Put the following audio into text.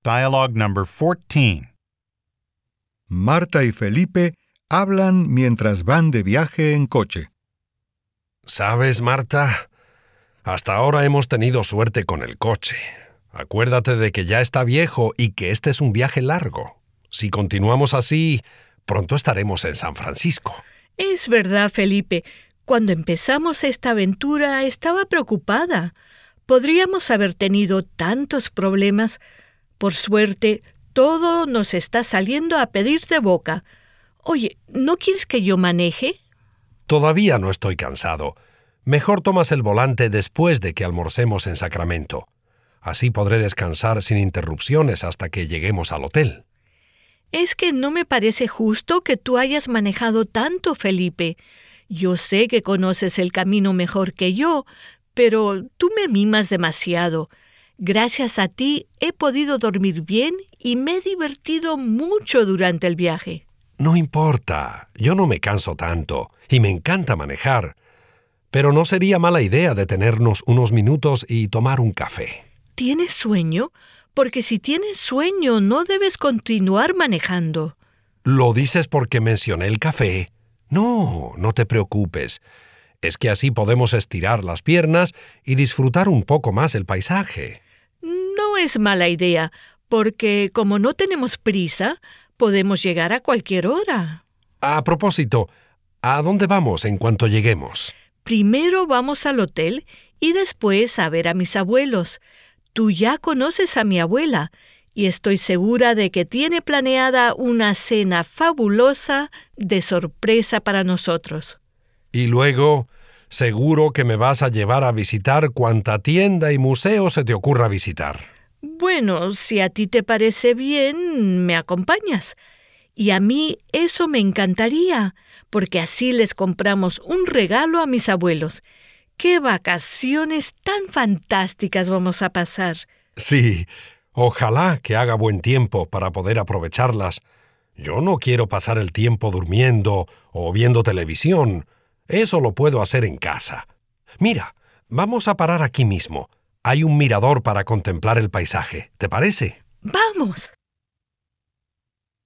Dialogue number 14. Marta y Felipe hablan mientras van de viaje en coche. ¿Sabes, Marta? Hasta ahora hemos tenido suerte con el coche. Acuérdate de que ya está viejo y que este es un viaje largo. Si continuamos así, pronto estaremos en San Francisco. Es verdad, Felipe. Cuando empezamos esta aventura estaba preocupada. Podríamos haber tenido tantos problemas. Por suerte, todo nos está saliendo a pedir de boca. Oye, ¿no quieres que yo maneje? Todavía no estoy cansado. Mejor tomas el volante después de que almorcemos en Sacramento. Así podré descansar sin interrupciones hasta que lleguemos al hotel. Es que no me parece justo que tú hayas manejado tanto, Felipe. Yo sé que conoces el camino mejor que yo, pero tú me mimas demasiado. Gracias a ti he podido dormir bien y me he divertido mucho durante el viaje. No importa, yo no me canso tanto y me encanta manejar. Pero no sería mala idea detenernos unos minutos y tomar un café. ¿Tienes sueño? Porque si tienes sueño no debes continuar manejando. ¿Lo dices porque mencioné el café? No, no te preocupes. Es que así podemos estirar las piernas y disfrutar un poco más el paisaje. No es mala idea, porque como no tenemos prisa, podemos llegar a cualquier hora. A propósito, ¿a dónde vamos en cuanto lleguemos? Primero vamos al hotel y después a ver a mis abuelos. Tú ya conoces a mi abuela y estoy segura de que tiene planeada una cena fabulosa de sorpresa para nosotros. Y luego, seguro que me vas a llevar a visitar cuanta tienda y museo se te ocurra visitar. Bueno, si a ti te parece bien, me acompañas. Y a mí eso me encantaría, porque así les compramos un regalo a mis abuelos. ¡Qué vacaciones tan fantásticas vamos a pasar! Sí, ojalá que haga buen tiempo para poder aprovecharlas. Yo no quiero pasar el tiempo durmiendo o viendo televisión. Eso lo puedo hacer en casa. Mira, vamos a parar aquí mismo. Hay un mirador para contemplar el paisaje. ¿Te parece? ¡Vamos!